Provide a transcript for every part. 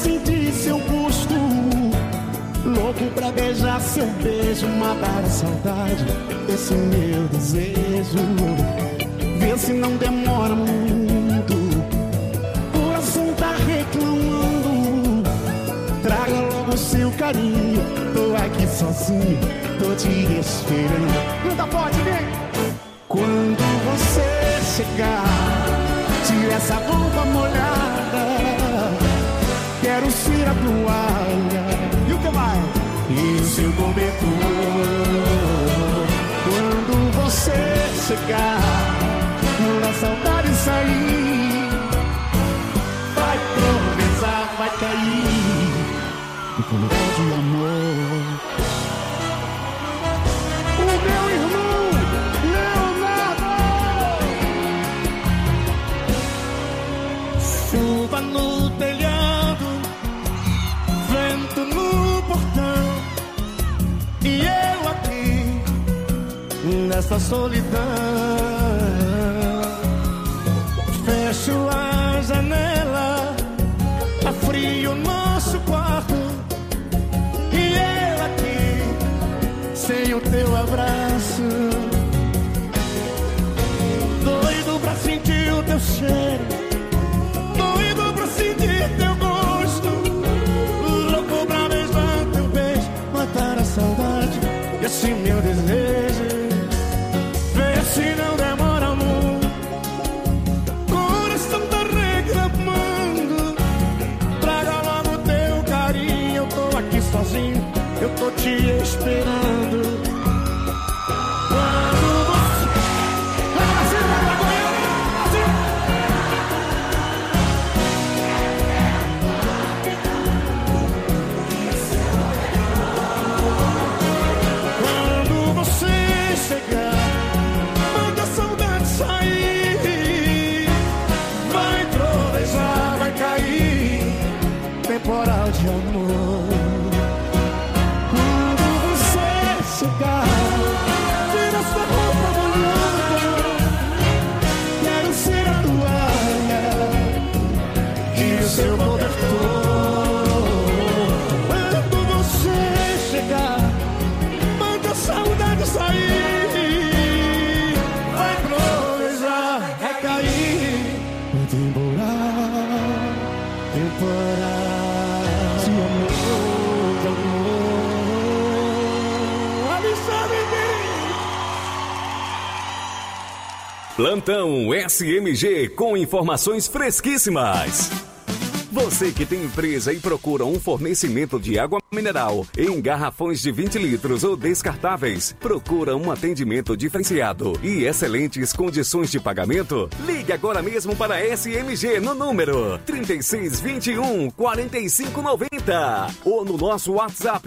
sentir seu gosto, louco pra beijar seu beijo, matar a saudade desse meu desejo. Vê se não demora muito, o coração tá reclamando. Traga logo seu carinho, tô aqui sozinho, tô te esperando. Canta forte, vem! Quando você chegar, tira essa roupa molhada, quero ser a toalha. E o que mais? E o seu cobertor. Quando você chegar, quando a saudade sair, vai tropeçar, vai cair no funeral de amor. O meu irmão Leonardo. Chuva no telhado, vento no portão, e eu aqui nessa solidão. Fecho a janela, tá frio o nosso quarto, e eu aqui sem o teu abraço. Doido pra sentir o teu cheiro, doido pra sentir teu gosto, louco pra beijar teu beijo, matar a saudade desse meu desejo. Vê se não demora muito, coração tá reclamando. Traga logo teu carinho, eu tô aqui sozinho, eu tô te esperando. Quando você... Quando você chegar, manda a saudade sair, vai trovejar, vai cair temporal de amor. Quando você chegar, tira sua roupa molhada, quero ser a toalha e o seu cobertor. Quando você chegar, manda a saudade sair, vai trovejar, vai cair no temporal, temporal de amor, de amor. Alexandre Mendes. Plantão SMG com informações fresquíssimas. Você que tem empresa e procura um fornecimento de água mineral em garrafões de 20 litros ou descartáveis, procura um atendimento diferenciado e excelentes condições de pagamento? Ligue agora mesmo para a SMG no número 3621-4590 ou no nosso WhatsApp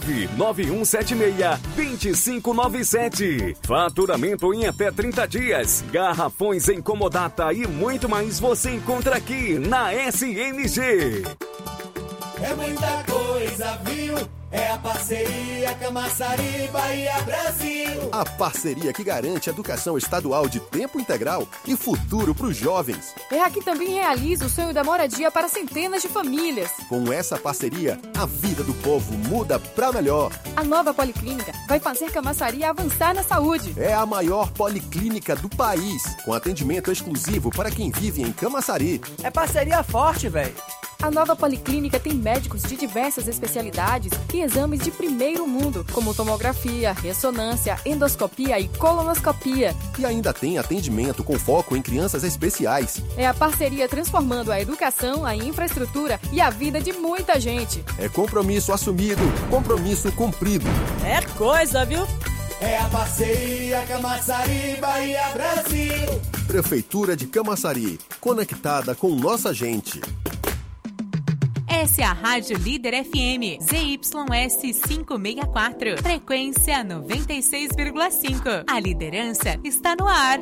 99176-2597. Faturamento em até 30 dias. Garrafões em comodata e muito mais você encontra aqui na SMG. É muita coisa, viu? É a parceria Camaçari, Bahia, Brasil. A parceria que garante educação estadual de tempo integral e futuro para os jovens. É a que também realiza o sonho da moradia para centenas de famílias. Com essa parceria, a vida do povo muda para melhor. A nova Policlínica vai fazer Camaçari avançar na saúde. É a maior policlínica do país, com atendimento exclusivo para quem vive em Camaçari. É parceria forte, velho. A nova Policlínica tem médicos de diversas especialidades e exames de primeiro mundo, como tomografia, ressonância, endoscopia e colonoscopia. E ainda tem atendimento com foco em crianças especiais. É a parceria transformando a educação, a infraestrutura e a vida de muita gente. É compromisso assumido, compromisso cumprido. É coisa, viu? É a parceria Camaçari, Bahia, Brasil. Prefeitura de Camaçari, conectada com nossa gente. Essa é a Rádio Líder FM, ZYS 564, frequência 96,5. A liderança está no ar.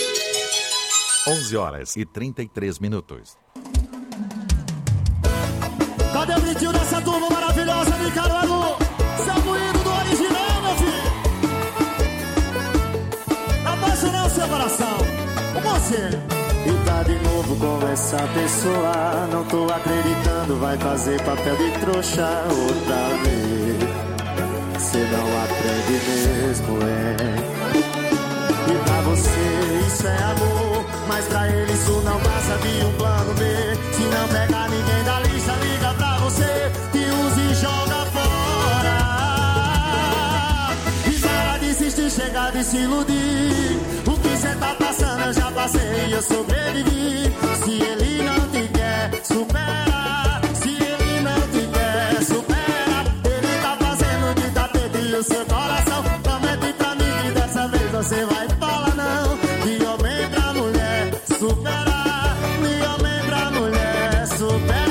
11h33. Cadê o gritinho dessa turma maravilhosa de Caruaru? Seu ídolo do original, meu filho. Abaixa o seu coração. Com você. E tá de novo com essa pessoa, não tô acreditando quando vai fazer papel de trouxa outra vez. Cê não aprende mesmo, E pra você isso é amor, mas pra ele isso não passa de um plano B. Se não pegar ninguém da lista, liga pra você, te usa e joga fora. E para de insistir, chegar de se iludir. O que cê tá passando eu já passei e eu sobrevivi. Se ele não te quer, supera. Se ele não te quer, supera. Ele tá fazendo de tapete o seu coração. Promete pra mim que dessa vez você vai falar não. De homem pra mulher, supera. De homem pra mulher, supera.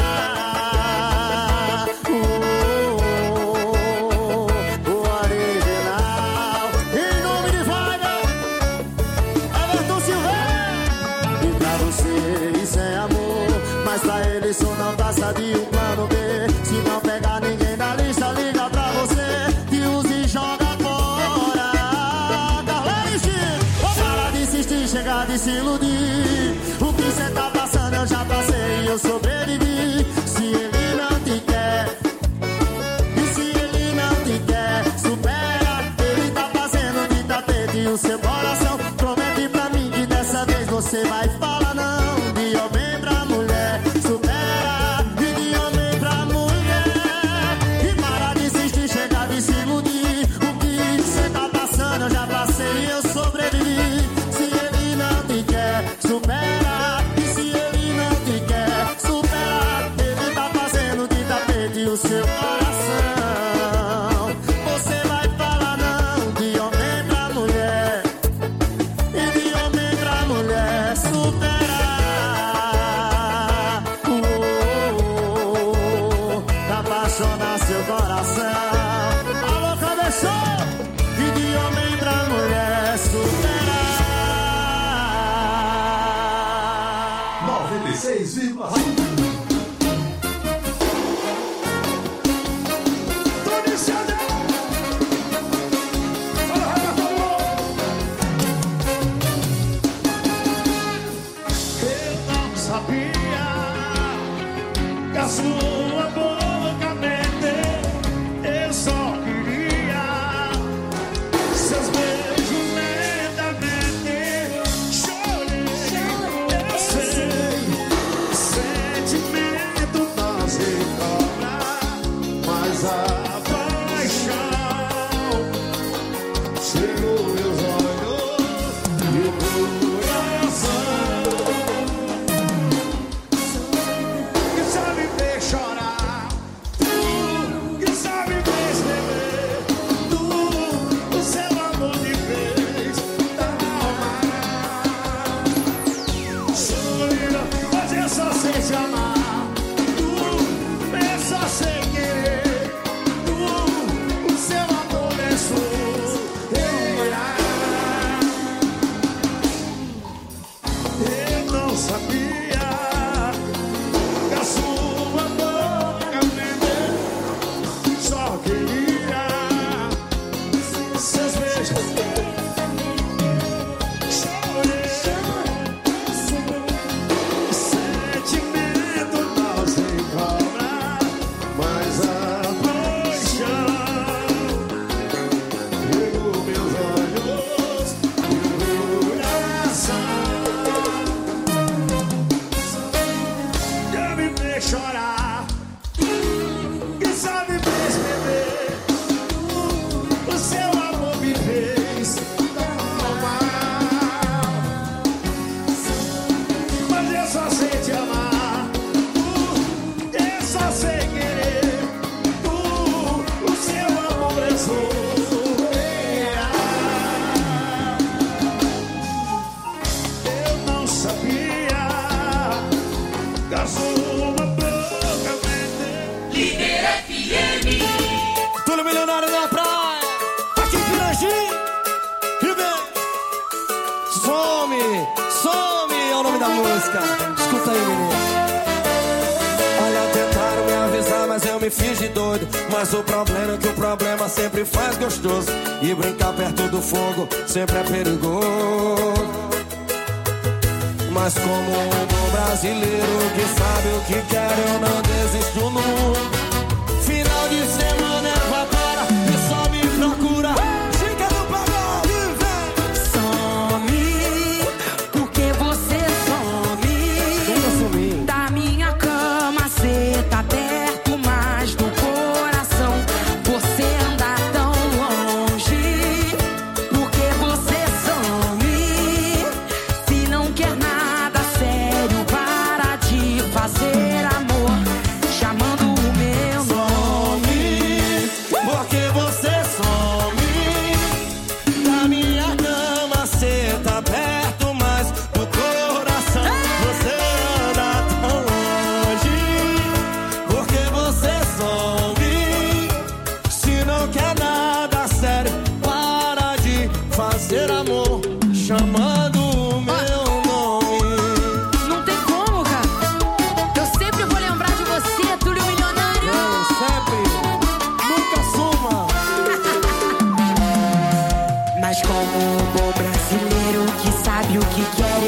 O original. Em nome de Wagner, Everton Silveira. E pra você isso é amor, mas pra ele isso não passa de um plano B. Se não pegar ninguém da lista, liga pra você, te usa e joga fora. Galera, para de insistir, chegar de se iludir. O que cê tá passando eu já passei e eu sobrevivi. Se ele não te quer, e se ele não te quer, supera. Ele tá fazendo de tapete o seu coração. Promete pra mim que dessa vez você vai falar não. De homem pra mulher, supera. E de homem pra mulher. E para de insistir, chegar de se iludir. O que cê tá passando eu já passei e eu sobrevivi. Se ele não te quer, supera. E se ele não te quer, supera. Ele tá fazendo de tapete o seu coração. Você vai falar não. De homem pra mulher. E de homem pra mulher, supera. Apaixonar seu coração. Alô, cabeção. E de homem pra mulher, supera. 96,1. Eu não sabia que a sua boca mente. Eu só queria seus beijos lentamente. Chorei, eu sei, sentimento não se cobra, mas a paixão cegou meus olhos e o coração. Que sabe ver chorar, que sabe ver escrever, o seu amor me fez tão mal. Solidão, mas eu só sei te amar, eu só sei querer, o seu amor é solteira. Eu não sabia que a sua boca mente. Só queria seus beijos. Chorei, sentimento não se cobra, mas a paixão pegou meus olhos e o coração. Quer me ver chorar, que sabe me escrever, o seu amor me fez tão mal. Mas eu só sei te amar, eu só sei querer, o seu amor é solteira. Eu não sabia que a sua boca mente. Líder FM. Túlio Milionário na praia, aqui em Pirangi. E vem. Some, some é o nome da música. Escuta aí, menino. Olha, tentaram me avisar, mas eu me fiz de doido. Mas o problema é que o problema sempre faz gostoso. E brincar perto do fogo sempre é perigoso. Mas como um bom brasileiro que sabe o que quer, eu não devo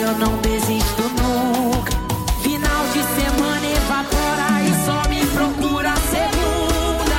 eu não desisto nunca. Final de semana evapora e só me procura segunda.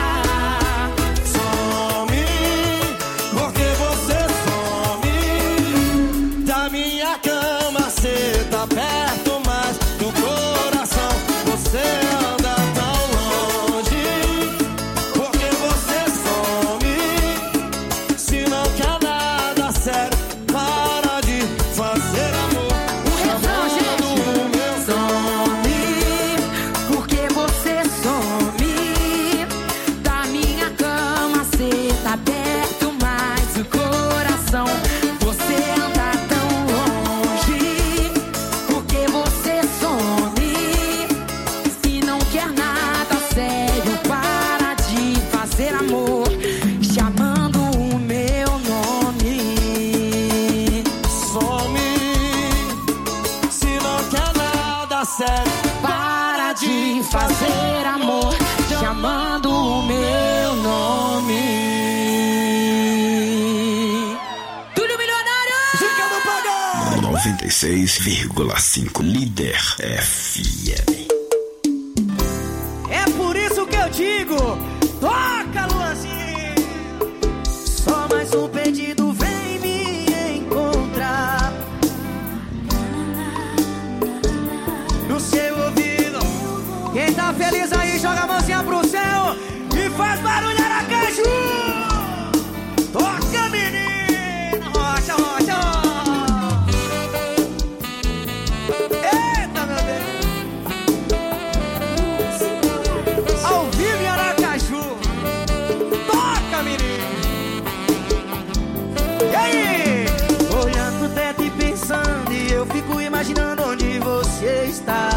Some, porque você some. Da minha cama cê tá perto, mas do coração você anda tão longe. Porque você some. Se não quer nada sério, para de fazer amor. Chamando o meu Some, porque você some. Da minha cama cê tá perto, mas o coração você anda tão longe. Porque você some. Se não quer nada sério, para de fazer amor, chamando o meu nome. some. Se não quer nada sério, Para de fazer amor, chamando o meu nome. Túlio Milionário! fica no pagode. 96,5 Líder FM. É por isso que eu digo, toca, Luanzinho. Só mais um pedido, vem me encontrar. No seu ouvido, Quem tá feliz aí, joga a mãozinha pro céu e faz barulho, Aracaju. Toca, menino. Rocha, rocha. Eita, meu Deus. Ao vivo em Aracaju. Toca, menino. E aí? olhando pro teto e pensando, e eu fico imaginando onde você está.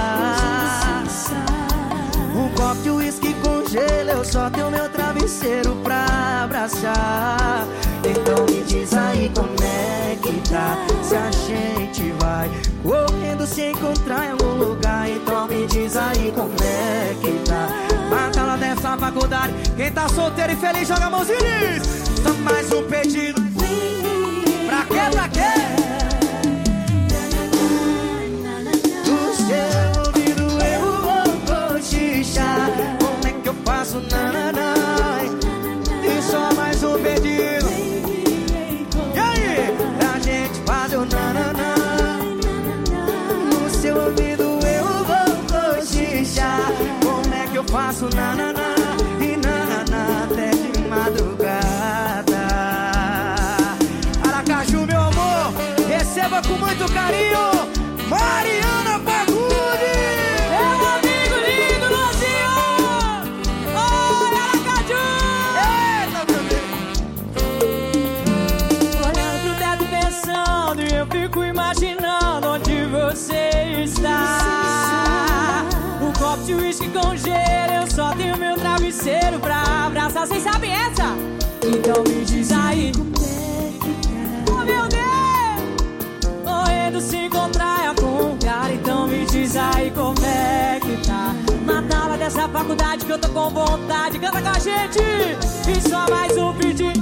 Um copo de uísque com gelo, eu só tenho meu travesseiro pra abraçar. Então me diz aí como é que tá, se a gente vai correndo se encontrar em algum lugar. Então me diz aí como é que tá. Mata lá dessa faculdade. Quem tá solteiro e feliz, joga a mãozinha e diz: só mais um pedido. Pra quê, pra quê? No seu ouvido eu vou cochichar. Como é que eu faço, nananã? E só mais um pedido. E aí? Pra gente fazer o nananã. No seu ouvido eu vou cochichar. Como é que eu faço, nananã? E nananã até de madrugada. Aracaju, meu amor, receba com muito carinho Mariana Pagude. Meu amigo lindo, Luzinho. Oi, Aracaju. Eita, meu Deus. Olhando pro teto pensando, e eu fico imaginando onde você está. Um copo de uísque com gelo, eu só tenho meu travesseiro pra abraçar. Vocês sabem essa? Então me diz aí. Oh, meu Deus! Correndo se encontrar em algum lugar. Então me diz aí como é que tá. Na tala dessa faculdade que eu tô com vontade. Canta com a gente. E só mais um pedido.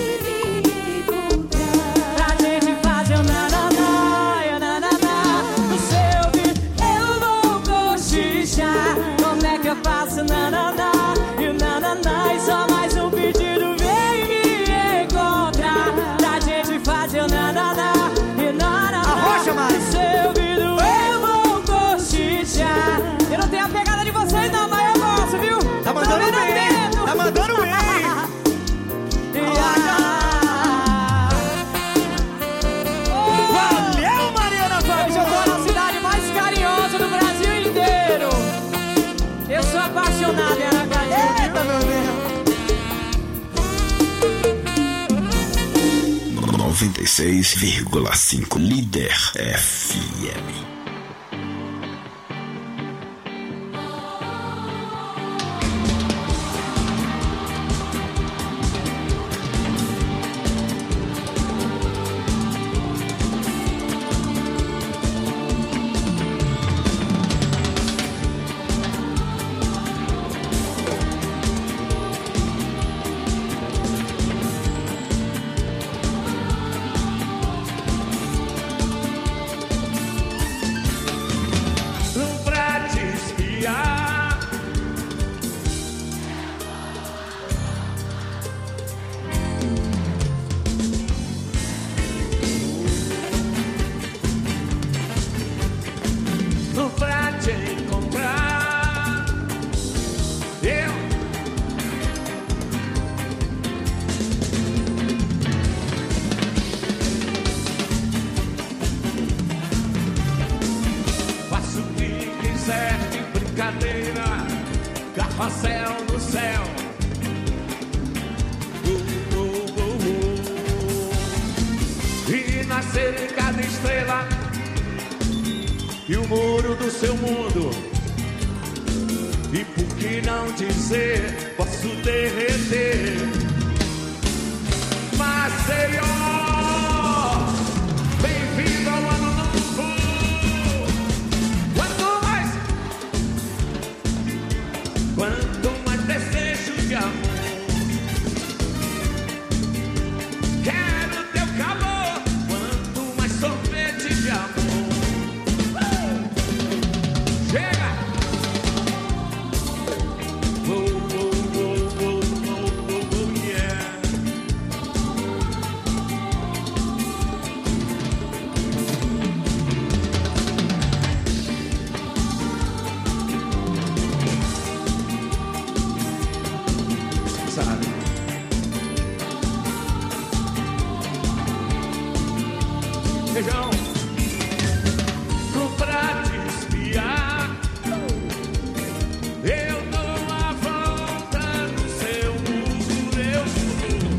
Pra gente fazer o nananá, e o nananá. No seu ouvido eu vou cochichar. Como é que eu faço nananá, e o nananá. E só mais um pedido, vem me encontrar. Pra gente fazer o nananá, e o nananá. Arrocha, Mari. No seu ouvido eu vou cochichar. Eu não tenho a pegada de vocês não, mas eu gosto, viu? Tá mandando bem, tá mandando bem. Valeu, Mariana Pagude! Eu tô na cidade mais carinhosa do Brasil inteiro. Eu sou apaixonado em Aracaju. Eita, meu Deus. 96,5 Líder FM. Céu do céu. E nascer em cada estrela e o muro do seu mundo. E por que não dizer, posso derreter. Maceió, bem-vindo ao ano novo. Quanto mais desejo de amor, quero teu calor. Quanto mais sorvete de amor, chega. Yeah. Feijão pra te espiar, eu dou a volta no seu mundo, eu juro.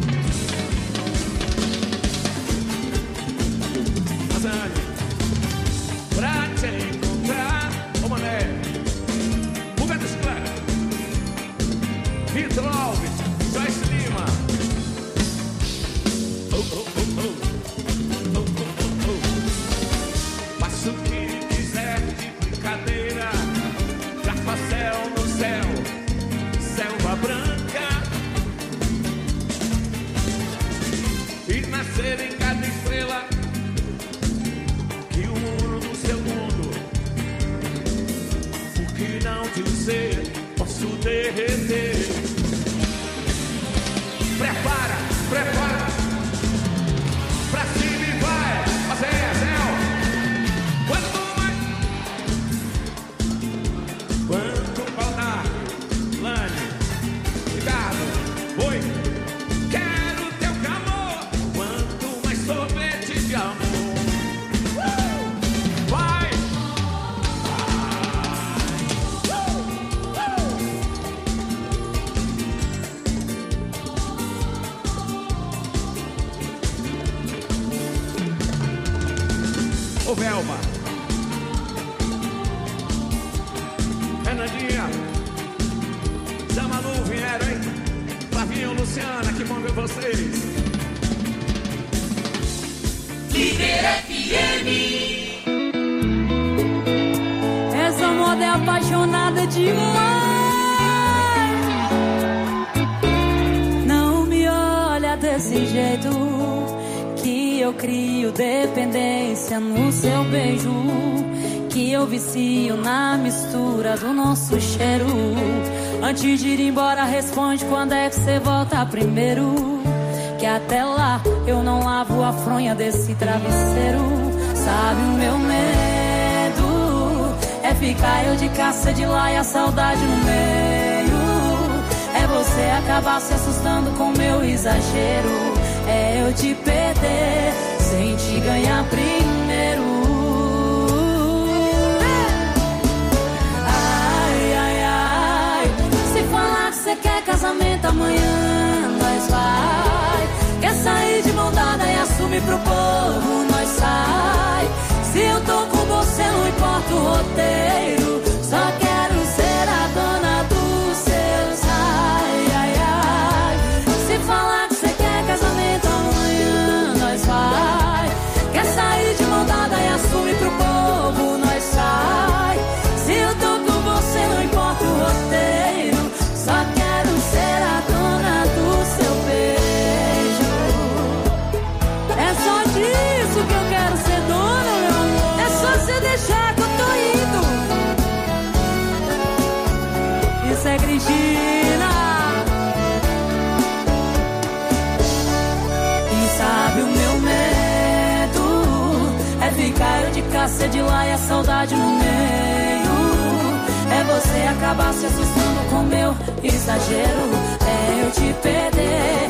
Azane, pra te encontrar, ô mané, Buga de Chiclete, Vitor Alves, Joyce Lima. Faça o que quiser de brincadeira. Céu no céu, selva branca. E nascer em cada estrela que o muro do seu mundo. Por que não dizer, posso derreter. Prepara, prepara. Pra cima e vai, fazer céu. Quanto faltar, Lani, Ricardo, oi, quero teu calor. Quanto mais sorvete de amor, vai. Ô Velma, Fernandinha, Zé Manu vieram, hein? Flavinho, Luciana, que bom ver vocês. Líder FM. Essa moda é apaixonada demais. Não me olha desse jeito, que eu crio dependência no seu beijo, que eu vicio na mistura do nosso cheiro. Antes de ir embora, responde quando é que você volta primeiro, que até lá eu não lavo a fronha desse travesseiro. Sabe o meu medo é ficar eu de caça de lá e a saudade no meio. É você acabar se assustando com meu exagero. É eu te perder sem te ganhar primeiro. Ai, ai, ai, se falar que você quer casamento amanhã, nós vai. Quer sair de mão dada e assumir pro povo, nós sai. Se eu tô com você não importa o roteiro, só quero ser a dona dos seus. Ai, ai, ai, se falar que você quer casamento amanhã, nós vai. Quer sair de mão dada e assumir pro povo, nós sai. Se eu tô com você não importa o roteiro, só quero ser a dona do seu beijo. É só disso que eu quero ser dona, meu amor. É só você deixar que eu tô indo. Isso é Cristina. E sabe o meu medo é ficar eu de caça de lá e a saudade no meio. É você acabar se assustando com meu exagero. É eu te perder